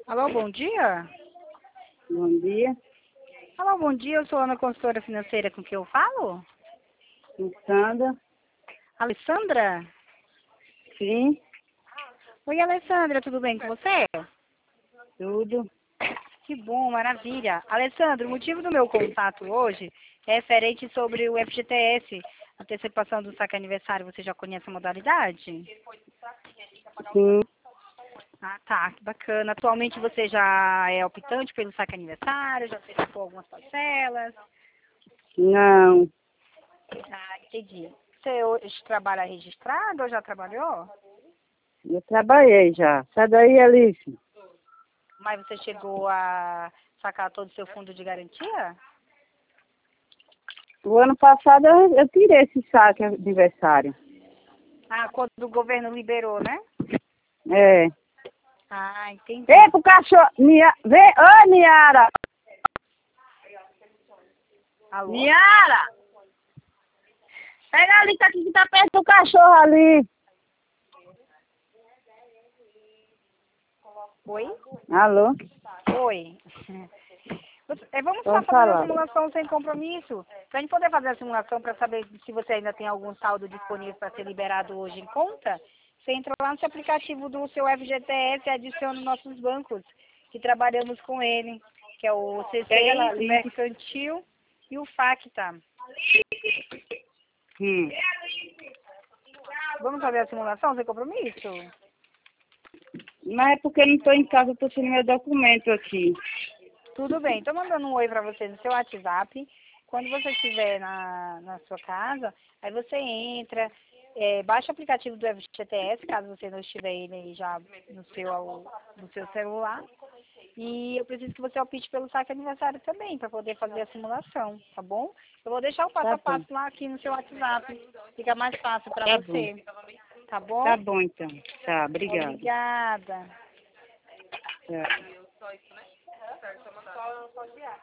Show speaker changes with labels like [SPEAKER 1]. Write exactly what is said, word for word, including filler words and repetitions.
[SPEAKER 1] Alô, bom dia?
[SPEAKER 2] Bom dia.
[SPEAKER 1] Alô, bom dia, eu sou a Ana, consultora financeira com quem eu falo?
[SPEAKER 2] Sandra.
[SPEAKER 1] Alessandra?
[SPEAKER 2] Sim,
[SPEAKER 1] Oi, Alessandra, tudo bem com você?
[SPEAKER 2] tudo.
[SPEAKER 1] Que bom, maravilha. Alessandra, o motivo do meu contato hoje é referente sobre o F G T S, antecipação do saque aniversário. Você já conhece a modalidade?
[SPEAKER 2] Sim.
[SPEAKER 1] Ah, tá, que bacana. Atualmente você já é optante pelo saque aniversário, já antecipou algumas parcelas?
[SPEAKER 2] Não,
[SPEAKER 1] Ah, entendi. Você hoje trabalha registrado ou já trabalhou?
[SPEAKER 2] eu trabalhei já. Sai daí, Alice.
[SPEAKER 1] Mas você chegou a sacar todo o seu fundo de garantia?
[SPEAKER 2] O ano passado eu, eu tirei esse saque aniversário.
[SPEAKER 1] Ah, quando o governo liberou, né?
[SPEAKER 2] É.
[SPEAKER 1] Ah, entendi.
[SPEAKER 2] Vem pro cachorro. Nia... Vem. Ô, Niara.
[SPEAKER 1] Alô?
[SPEAKER 2] Niara. Pega ali, tá aqui que tá perto do cachorro ali.
[SPEAKER 1] Oi?
[SPEAKER 2] Alô?
[SPEAKER 1] Oi. Você- é, Vamos só
[SPEAKER 2] Pode
[SPEAKER 1] fazer uma
[SPEAKER 2] falar.
[SPEAKER 1] simulação sem compromisso. Pra gente poder fazer a simulação para saber se você ainda tem algum saldo disponível para ser liberado hoje em conta, você entra lá no seu aplicativo do seu F G T S e adiciona os nossos bancos, que trabalhamos com ele, que é o
[SPEAKER 2] Pega lá
[SPEAKER 1] C seis, o
[SPEAKER 2] ali.
[SPEAKER 1] Mercantil e o Facta.
[SPEAKER 2] Hum.
[SPEAKER 1] Vamos fazer a simulação sem compromisso?
[SPEAKER 2] Mas é porque eu não tô em casa, eu tô sem meu documento aqui.
[SPEAKER 1] Tudo bem, estou mandando um oi para você no seu WhatsApp. Quando você estiver na, na sua casa, aí você entra, é, baixa o aplicativo do F G T S, caso você não estiver ele aí já no seu, no seu celular. E eu preciso que você opte pelo saque aniversário também, para poder fazer a simulação, tá bom? Eu vou deixar o passo
[SPEAKER 2] Tá
[SPEAKER 1] a
[SPEAKER 2] bom.
[SPEAKER 1] passo lá aqui no seu WhatsApp. Fica mais fácil para
[SPEAKER 2] Tá bom.
[SPEAKER 1] você, tá bom?
[SPEAKER 2] Tá bom, então. Tá, obrigado.
[SPEAKER 1] Obrigada.
[SPEAKER 2] Tá.